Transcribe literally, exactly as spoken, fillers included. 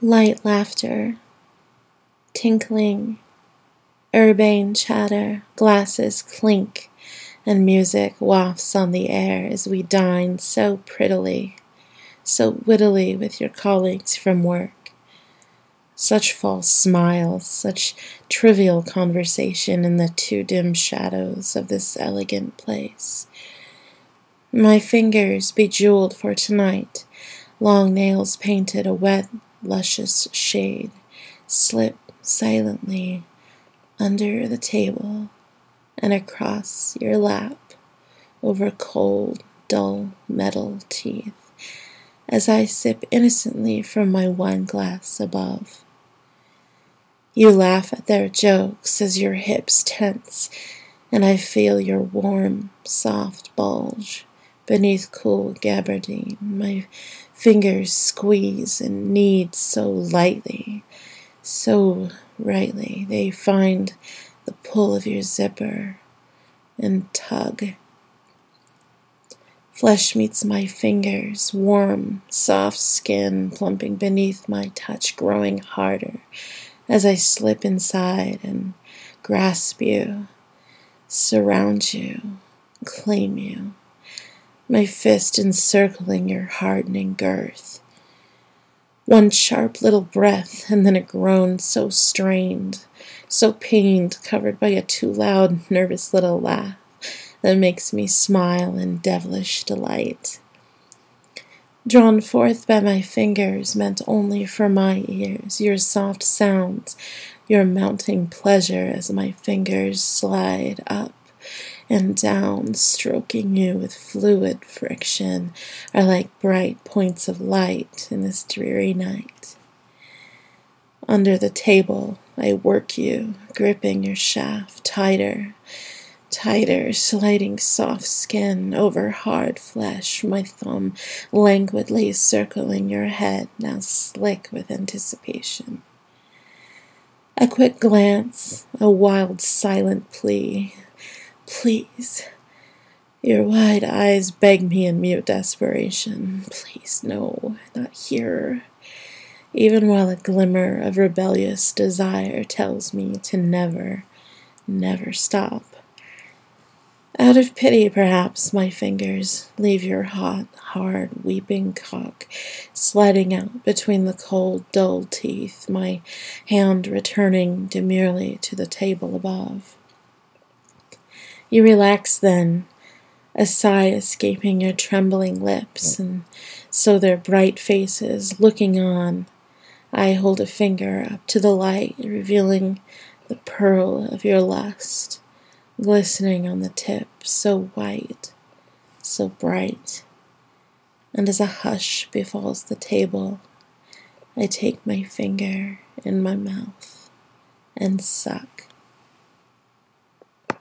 Light laughter, tinkling, urbane chatter, glasses clink, and music wafts on the air as we dine so prettily, so wittily with your colleagues from work. Such false smiles, such trivial conversation in the too dim shadows of this elegant place. My fingers bejeweled for tonight, long nails painted a wet, luscious shade, slip silently under the table and across your lap over cold, dull metal teeth as I sip innocently from my wine glass above. You laugh at their jokes as your hips tense, and I feel your warm, soft bulge beneath cool gabardine. My fingers squeeze and knead so lightly, so rightly. They find the pull of your zipper and tug. Flesh meets my fingers, warm, soft skin plumping beneath my touch, growing harder as I slip inside and grasp you, surround you, claim you, my fist encircling your hardening girth. One sharp little breath, and then a groan so strained, so pained, covered by a too loud, nervous little laugh that makes me smile in devilish delight. Drawn forth by my fingers, meant only for my ears, your soft sounds, your mounting pleasure as my fingers slide up and down, stroking you with fluid friction, are like bright points of light in this dreary night. Under the table, I work you, gripping your shaft tighter, tighter, sliding soft skin over hard flesh, my thumb languidly circling your head, now slick with anticipation. A quick glance, a wild silent plea. Please. Your wide eyes beg me in mute desperation. Please, no, not here. Even while a glimmer of rebellious desire tells me to never, never stop. Out of pity, perhaps, my fingers leave your hot, hard, weeping cock sliding out between the cold, dull teeth, my hand returning demurely to the table above. You relax then, a sigh escaping your trembling lips, and so their bright faces looking on, I hold a finger up to the light, revealing the pearl of your lust, glistening on the tip, so white, so bright. And as a hush befalls the table, I take my finger in my mouth and suck.